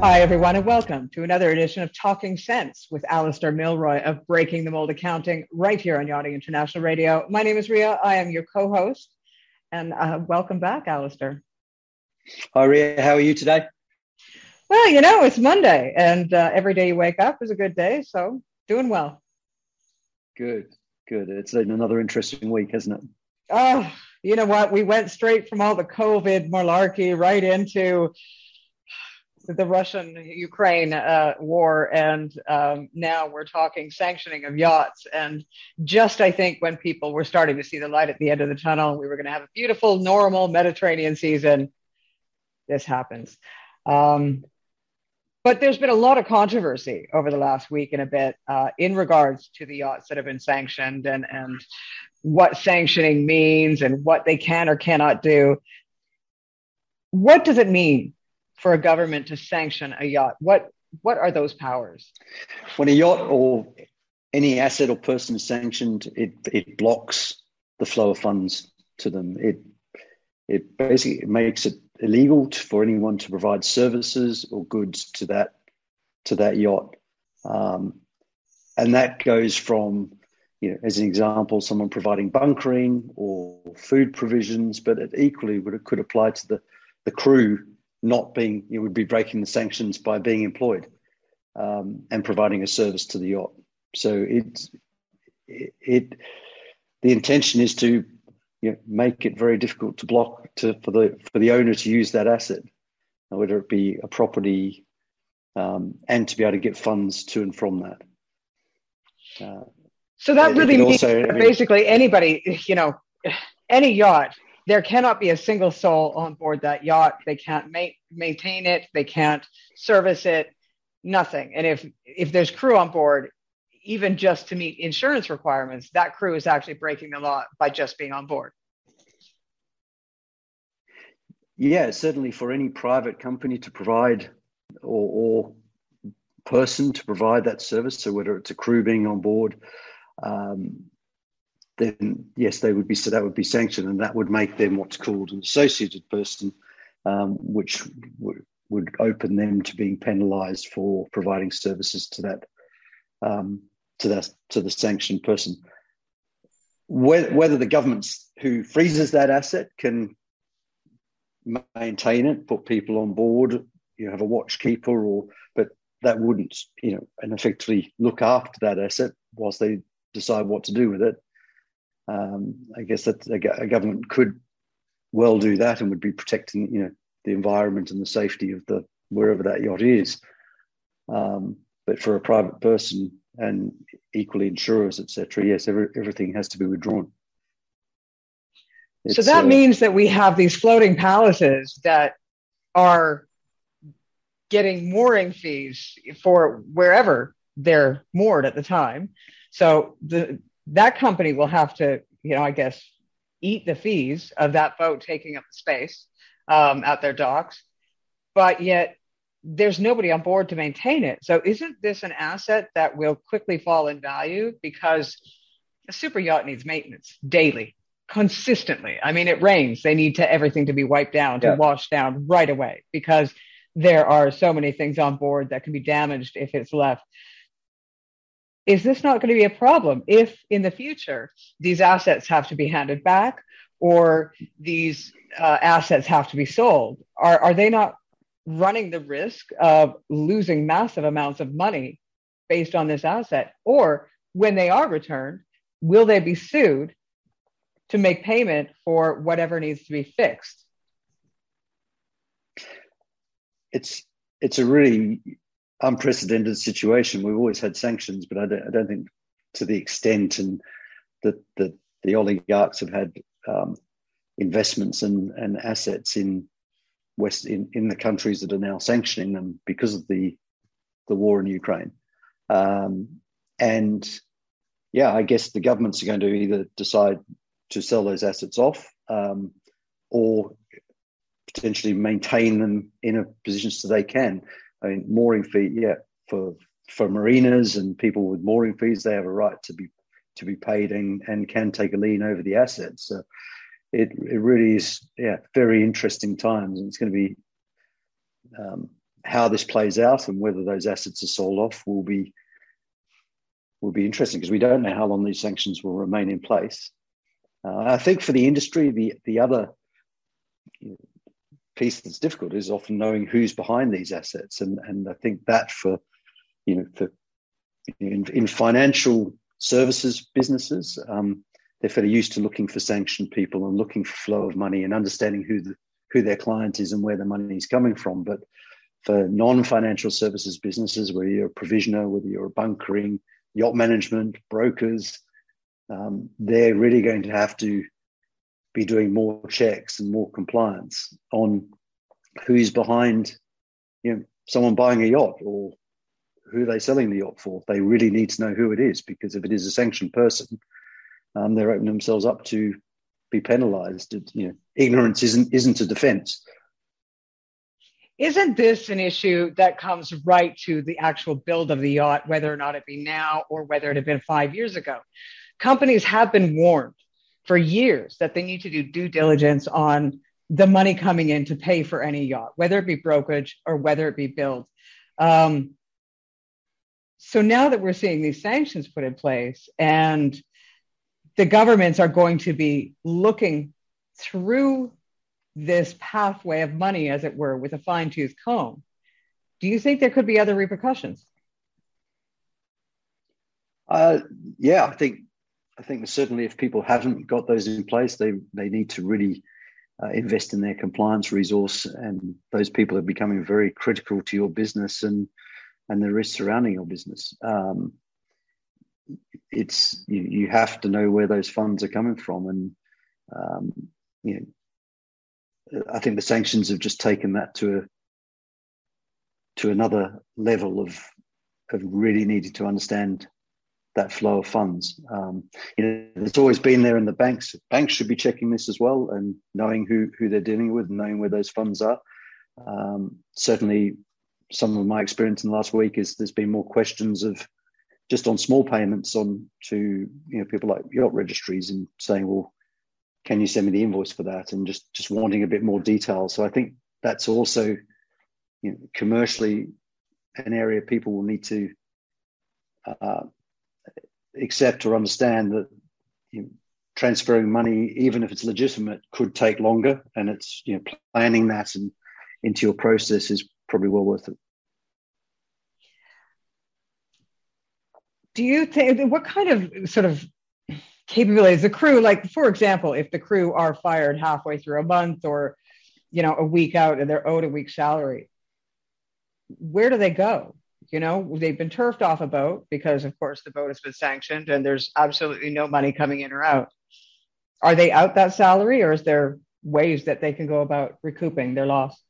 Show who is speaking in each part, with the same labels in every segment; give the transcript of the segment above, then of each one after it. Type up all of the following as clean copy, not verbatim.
Speaker 1: Hi, everyone, and welcome to another edition of Talking Sense with Alistair Milroy of Breaking the Mold Accounting right here on Yachting International Radio. My name is Ria. I am your co-host, and welcome back, Alistair.
Speaker 2: Hi, Ria. How are you today?
Speaker 1: Well, it's Monday, and every day you wake up is a good day, so doing well.
Speaker 2: Good. It's been another interesting week, hasn't it?
Speaker 1: Oh, you know what? We went straight from all the COVID malarkey right into the Russian-Ukraine war, and now we're talking sanctioning of yachts. And just, I think, when people were starting to see the light at the end of the tunnel, we were going to have a beautiful, normal Mediterranean season, this happens. But there's been a lot of controversy over the last week and a bit in regards to the yachts that have been sanctioned and what sanctioning means and what they can or cannot do. What does it mean for a government to sanction a yacht? What are those powers?
Speaker 2: When a yacht or any asset or person is sanctioned, it blocks the flow of funds to them. It basically makes it illegal for anyone to provide services or goods to that yacht. And that goes from, as an example, someone providing bunkering or food provisions, but it equally could apply to the crew not being, would be breaking the sanctions by being employed and providing a service to the yacht. So the intention is to make it very difficult to block for the owner to use that asset, whether it be a property and to be able to get funds to and from that.
Speaker 1: So that really means basically anybody, any yacht, there cannot be a single soul on board that yacht. They can't maintain it. They can't service it, nothing. And if there's crew on board, even just to meet insurance requirements, that crew is actually breaking the law by just being on board.
Speaker 2: Yeah, certainly for any private company to provide or person to provide that service, so whether it's a crew being on board, then yes, that would be sanctioned, and that would make them what's called an associated person, which would open them to being penalised for providing services to the sanctioned person. Whether the government who freezes that asset can maintain it, put people on board, have a watchkeeper, but that wouldn't, and effectively look after that asset whilst they decide what to do with it. I guess that a government could well do that and would be protecting, the environment and the safety of wherever that yacht is. But for a private person and equally insurers, etc., yes, everything has to be withdrawn.
Speaker 1: So that means that we have these floating palaces that are getting mooring fees for wherever they're moored at the time. So that company will have to, I guess, eat the fees of that boat taking up the space at their docks. But yet there's nobody on board to maintain it. So isn't this an asset that will quickly fall in value? Because a super yacht needs maintenance daily, consistently. I mean, it rains. They need everything to be wiped down, to wash down right away, because there are so many things on board that can be damaged if it's left. Is this not going to be a problem if in the future these assets have to be handed back or these assets have to be sold? Are they not running the risk of losing massive amounts of money based on this asset? Or when they are returned, will they be sued to make payment for whatever needs to be fixed?
Speaker 2: It's a really unprecedented situation. We've always had sanctions, but I don't think to the extent and that the oligarchs have had investments and assets in the countries that are now sanctioning them because of the war in Ukraine. And yeah, I guess the governments are going to either decide to sell those assets off or potentially maintain them in a position so they can. I mean, mooring fee, for mariners and people with mooring fees, they have a right to be paid and can take a lien over the assets. So it really is, very interesting times, and it's going to be how this plays out and whether those assets are sold off will be interesting, because we don't know how long these sanctions will remain in place. I think for the industry, the other piece that's difficult is often knowing who's behind these assets, and I think that in financial services businesses, they're fairly used to looking for sanctioned people and looking for flow of money and understanding who their client is and where the money is coming from. But for non-financial services businesses, whether you're a provisioner, whether you're a bunkering, yacht management, brokers, they're really going to have to be doing more checks and more compliance on who's behind, someone buying a yacht, or who they're selling the yacht for. They really need to know who it is, because if it is a sanctioned person, they're opening themselves up to be penalised. Ignorance isn't a defence.
Speaker 1: Isn't this an issue that comes right to the actual build of the yacht, whether or not it be now or whether it had been 5 years ago? Companies have been warned for years that they need to do due diligence on the money coming in to pay for any yacht, whether it be brokerage or whether it be build. So now that we're seeing these sanctions put in place and the governments are going to be looking through this pathway of money, as it were, with a fine-tooth comb, do you think there could be other repercussions?
Speaker 2: Yeah, I think certainly if people haven't got those in place, they need to really invest in their compliance resource, and those people are becoming very critical to your business and the risks surrounding your business. It's you have to know where those funds are coming from, and I think the sanctions have just taken that to another level of really needing to understand that flow of funds. It's always been there in the banks. Banks should be checking this as well and knowing who they're dealing with and knowing where those funds are. Certainly, some of my experience in the last week is there's been more questions of just on small payments to people like yacht registries and saying, well, can you send me the invoice for that? And just wanting a bit more detail. So I think that's also commercially an area people will need to accept or understand that transferring money, even if it's legitimate, could take longer, and it's planning that and into your process is probably well worth it.
Speaker 1: Do you think, what kind of sort of capabilities the crew, like for example, if the crew are fired halfway through a month or a week out and they're owed a week's salary, where do they go? They've been turfed off a boat because, of course, the boat has been sanctioned and there's absolutely no money coming in or out. Are they out that salary, or is there ways that they can go about recouping their loss?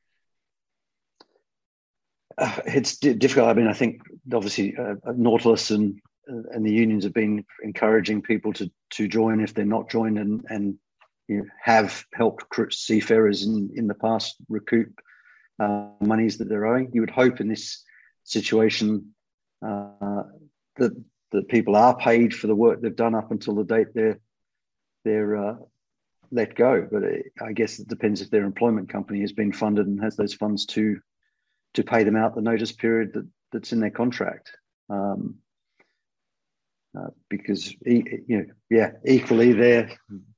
Speaker 2: It's difficult. I mean, I think obviously Nautilus and the unions have been encouraging people to join if they're not joined, and have helped seafarers in the past recoup monies that they're owing. You would hope in this situation that people are paid for the work they've done up until the date they're let go. But I guess it depends if their employment company has been funded and has those funds to pay them out the notice period that's in their contract. Because equally they're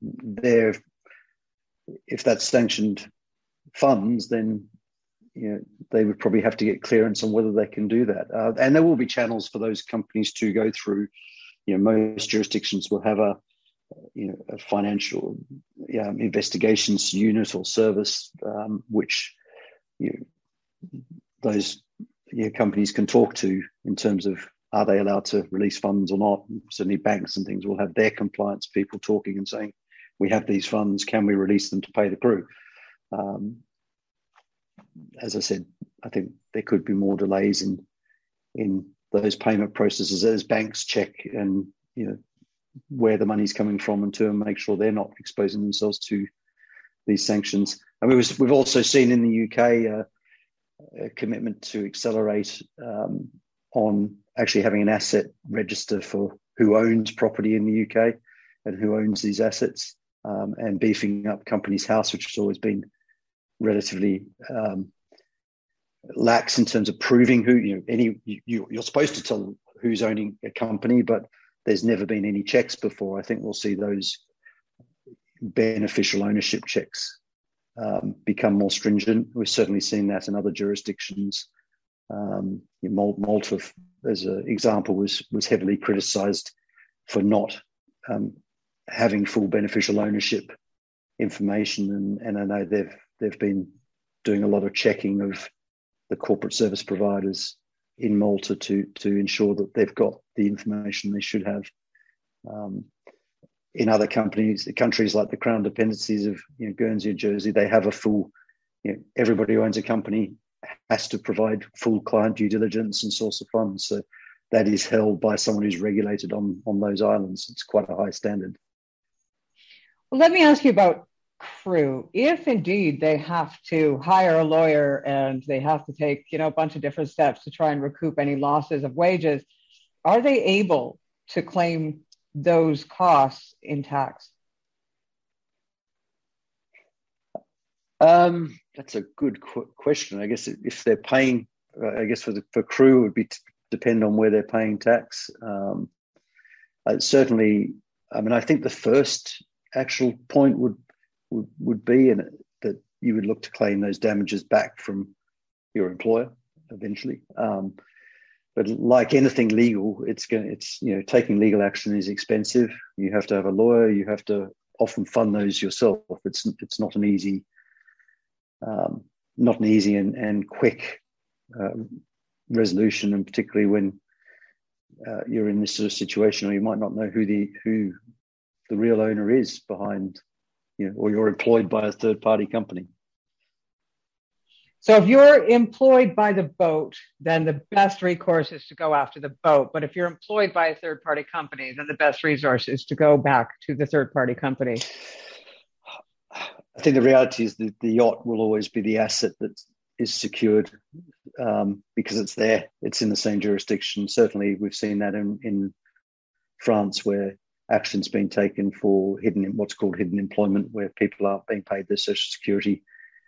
Speaker 2: if that's sanctioned funds, then they would probably have to get clearance on whether they can do that. And there will be channels for those companies to go through. Most jurisdictions will have a financial investigations unit or service, which those companies can talk to in terms of, are they allowed to release funds or not? Certainly banks and things will have their compliance people talking and saying, we have these funds, can we release them to pay the crew? As I said, I think there could be more delays in those payment processes as banks check and where the money's coming from, and to make sure they're not exposing themselves to these sanctions. And we've also seen in the UK a commitment to accelerate on actually having an asset register for who owns property in the UK and who owns these assets, and beefing up Companies House, which has always been relatively lax in terms of proving who you're supposed to tell who's owning a company, but there's never been any checks before. I think we'll see those beneficial ownership checks become more stringent. We've certainly seen that in other jurisdictions. Malta, as an example, was heavily criticised for not having full beneficial ownership information, and I know they've been doing a lot of checking of the corporate service providers in Malta to ensure that they've got the information they should have. In other countries like the Crown dependencies of Guernsey and Jersey, they have a full, everybody who owns a company has to provide full client due diligence and source of funds. So that is held by someone who's regulated on those islands. It's quite a high standard.
Speaker 1: Well, let me ask you about Crew. If indeed they have to hire a lawyer and they have to take, a bunch of different steps to try and recoup any losses of wages, are they able to claim those costs in tax?
Speaker 2: That's a good question. I guess if they're paying, for Crew, it would depend on where they're paying tax. Certainly, I think the first actual point would be that you would look to claim those damages back from your employer eventually. But like anything legal, taking legal action is expensive. You have to have a lawyer. You have to often fund those yourself. It's not an easy and quick resolution, and particularly when you're in this sort of situation, or you might not know who the real owner is behind, or you're employed by a third-party company.
Speaker 1: So if you're employed by the boat, then the best recourse is to go after the boat. But if you're employed by a third-party company, then the best resource is to go back to the third-party company.
Speaker 2: I think the reality is that the yacht will always be the asset that is secured because it's there. It's in the same jurisdiction. Certainly, we've seen that in France, where action's been taken for what's called hidden employment, where people aren't being paid their social security.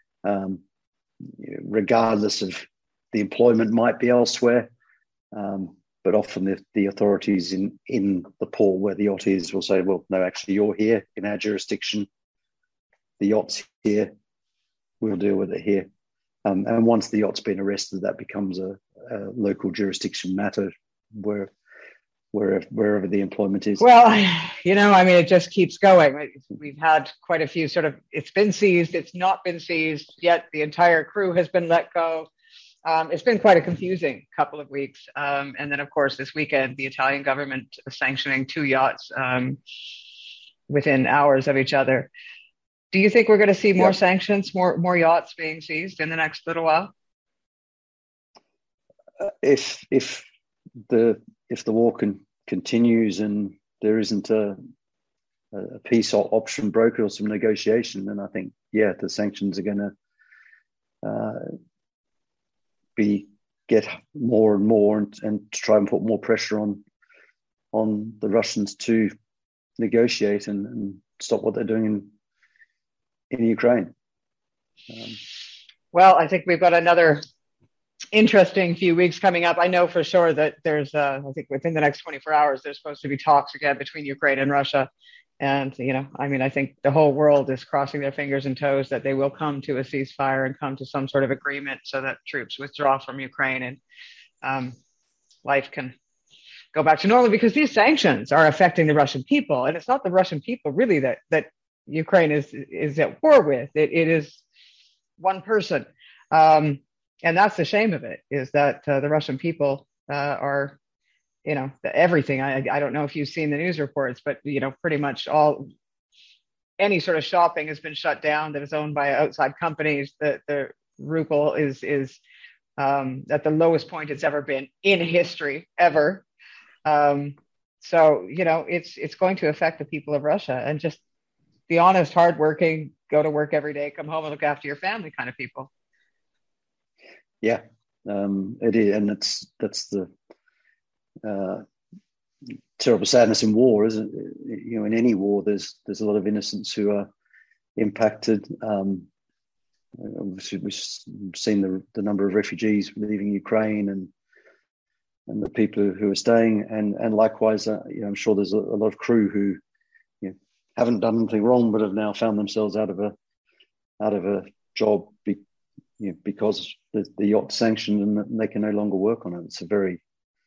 Speaker 2: Regardless of the employment might be elsewhere, but often the authorities in the port where the yacht is will say, well, no, actually you're here in our jurisdiction, the yacht's here, we'll deal with it here. And once the yacht's been arrested, that becomes a local jurisdiction matter wherever the employment is.
Speaker 1: Well, it just keeps going. We've had quite a few it's been seized, it's not been seized, yet the entire crew has been let go. It's been quite a confusing couple of weeks. And then, of course, this weekend, the Italian government sanctioning 2 yachts within hours of each other. Do you think we're going to see more sanctions, more yachts being seized in the next little while?
Speaker 2: If the war continues and there isn't a peace option brokered or some negotiation, then I think, the sanctions are going to get more and more and try and put more pressure on the Russians to negotiate and stop what they're doing in Ukraine.
Speaker 1: Well, I think we've got another interesting few weeks coming up. I know for sure that there's, I think within the next 24 hours, there's supposed to be talks again between Ukraine and Russia. And, I think the whole world is crossing their fingers and toes that they will come to a ceasefire and come to some sort of agreement so that troops withdraw from Ukraine and life can go back to normal, because these sanctions are affecting the Russian people. And it's not the Russian people really that Ukraine is at war with. It is one person. And that's the shame of it, is that the Russian people are, everything. I don't know if you've seen the news reports, but, pretty much any sort of shopping has been shut down that is owned by outside companies. The ruble is at the lowest point it's ever been in history, ever. So, it's going to affect the people of Russia, and just the honest, hardworking, go to work every day, come home and look after your family kind of people.
Speaker 2: Yeah, it is, and that's the terrible sadness in war, isn't it? In any war, there's a lot of innocents who are impacted. Obviously, we've seen the number of refugees leaving Ukraine and the people who are staying, and likewise, I'm sure there's a lot of crew who haven't done anything wrong, but have now found themselves out of a job because the yacht's sanctioned and they can no longer work on it. It's a very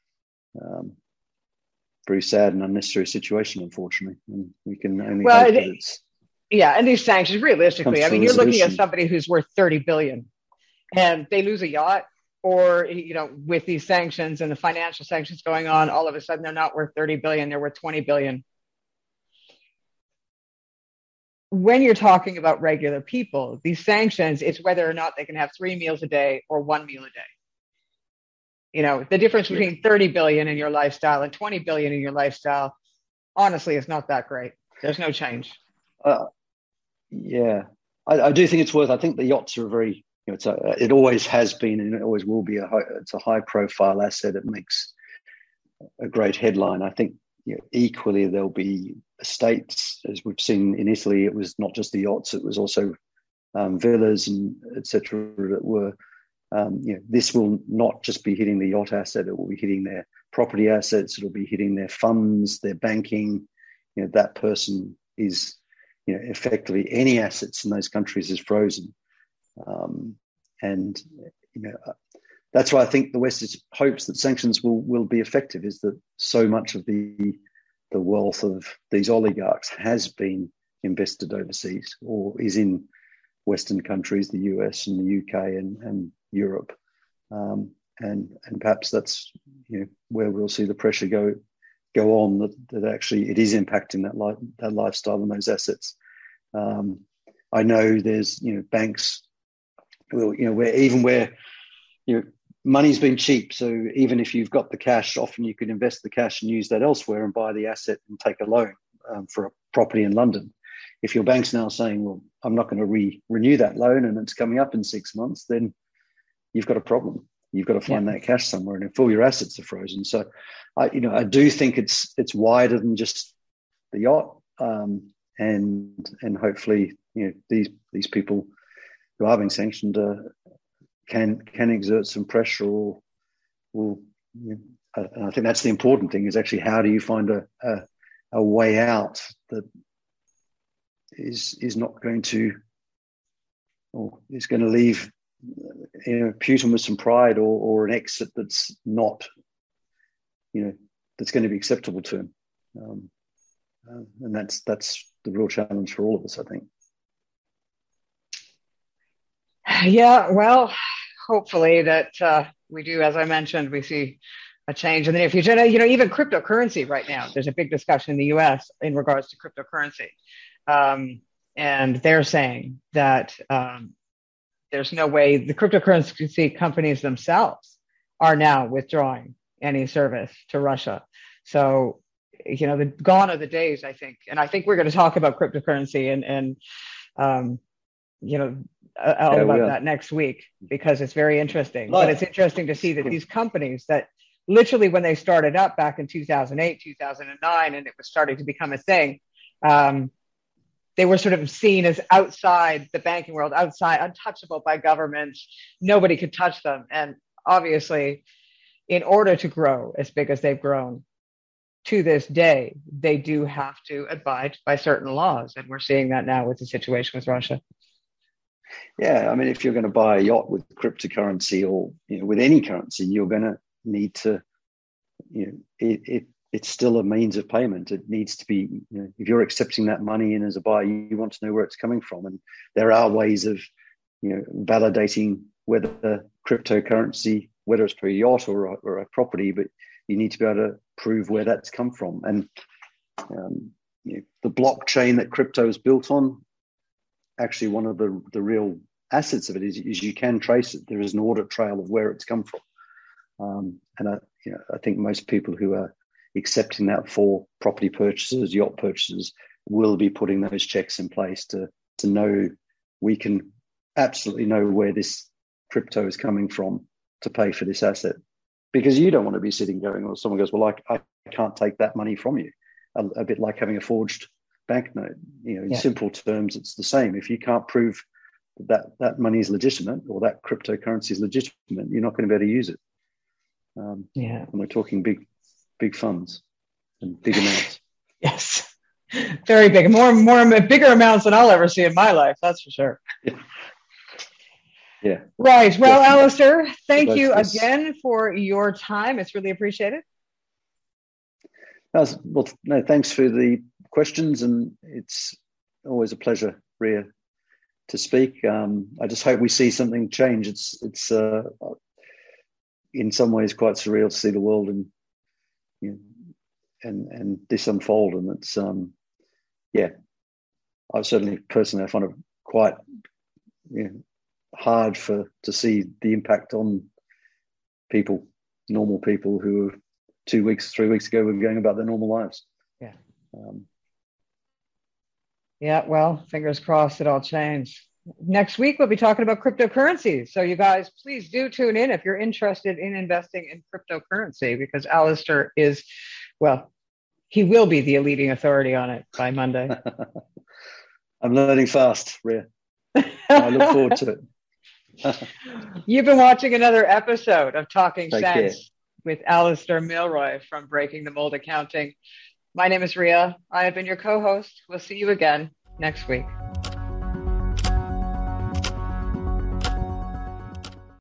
Speaker 2: very sad and unnecessary situation, unfortunately, and we can only hope that it's.
Speaker 1: Yeah, and these sanctions, realistically, I mean, you're looking at somebody who's worth $30 billion, and they lose a yacht, or with these sanctions and the financial sanctions going on, all of a sudden they're not worth $30 billion; they're worth $20 billion. When you're talking about regular people, these sanctions, it's whether or not they can have 3 meals a day or 1 meal a day. The difference between 30 billion in your lifestyle and 20 billion in your lifestyle, honestly, is not that great. There's no change.
Speaker 2: Yeah, I do think it's worth. I think the yachts are very. It always has been, and it always will be. It's a high-profile asset. It makes a great headline. I think equally there'll be estates, as we've seen in Italy. It was not just the yachts; it was also villas and etc. that were. This will not just be hitting the yacht asset; it will be hitting their property assets. It'll be hitting their funds, their banking. That person is. Effectively any assets in those countries is frozen. And that's why I think the West hopes that sanctions will be effective, is that so much of the wealth of these oligarchs has been invested overseas or is in Western countries, the US and the UK and Europe. And perhaps that's where we'll see the pressure go on, that actually it is impacting that lifestyle and those assets. I know there's banks, where money's been cheap, so even if you've got the cash, often you could invest the cash and use that elsewhere and buy the asset and take a loan for a property in London. If your bank's now saying, well, I'm not going to renew that loan and it's coming up in 6 months, then you've got a problem. You've got to find that cash somewhere, and if all your assets are frozen. So, I do think it's wider than just the yacht, and hopefully, these people who are being sanctioned can exert some pressure, or and I think that's the important thing, is actually how do you find a way out that is not going to, or is going to leave Putin with some pride, or an exit that's not, that's going to be acceptable to him. And that's the real challenge for all of us, I think.
Speaker 1: Yeah, well, hopefully that we do, as I mentioned, we see a change in the near future. Even cryptocurrency right now, there's a big discussion in the US in regards to cryptocurrency. And they're saying that there's no way the cryptocurrency companies themselves are now withdrawing any service to Russia. So, gone are the days, I think. And I think we're going to talk about cryptocurrency and about that next week, because it's very interesting. But it's interesting to see that these companies that literally, when they started up back in 2008, 2009, and it was starting to become a thing, they were sort of seen as outside the banking world, outside, untouchable by governments. Nobody could touch them. And obviously, in order to grow as big as they've grown to this day, they do have to abide by certain laws. And we're seeing that now with the situation with Russia.
Speaker 2: Yeah, I mean, if you're going to buy a yacht with cryptocurrency, or with any currency, you're going to need to, it's still a means of payment. It needs to be, if you're accepting that money in as a buyer, you want to know where it's coming from. And there are ways of, validating whether the cryptocurrency, whether it's per yacht or a property, but you need to be able to prove where that's come from. And the blockchain that crypto is built on, actually one of the real assets of it is you can trace it. There is an audit trail of where it's come from. And I think most people who are accepting that for property purchases, yacht purchases, will be putting those checks in place to know, we can absolutely know where this crypto is coming from to pay for this asset. Because you don't want to be sitting going, or someone goes, well, I can't take that money from you. A bit like having a forged banknote. In simple terms, it's the same. If you can't prove that money is legitimate, or that cryptocurrency is legitimate, you're not going to be able to use it. And we're talking big funds and big amounts.
Speaker 1: Yes, very big, bigger amounts than I'll ever see in my life. That's for sure.
Speaker 2: Yeah.
Speaker 1: Right. Well, Alistair, thank you again for your time. It's really appreciated.
Speaker 2: Well, no, thanks for the questions, and it's always a pleasure, Ria, to speak. I just hope we see something change. It's in some ways quite surreal to see the world and this unfold. And it's I certainly personally I find it quite hard to see the impact on people, normal people who 2 weeks, 3 weeks ago were going about their normal lives.
Speaker 1: Well, fingers crossed it all changed. Next week, we'll be talking about cryptocurrencies. So you guys, please do tune in if you're interested in investing in cryptocurrency, because Alistair he will be the leading authority on it by Monday.
Speaker 2: I'm learning fast, Ria. I look forward to it.
Speaker 1: You've been watching another episode of Talking
Speaker 2: Take
Speaker 1: Sense
Speaker 2: care.
Speaker 1: with Alistair Milroy from Breaking the Mold Accounting. My name is Ria. I have been your co-host. We'll see you again next week.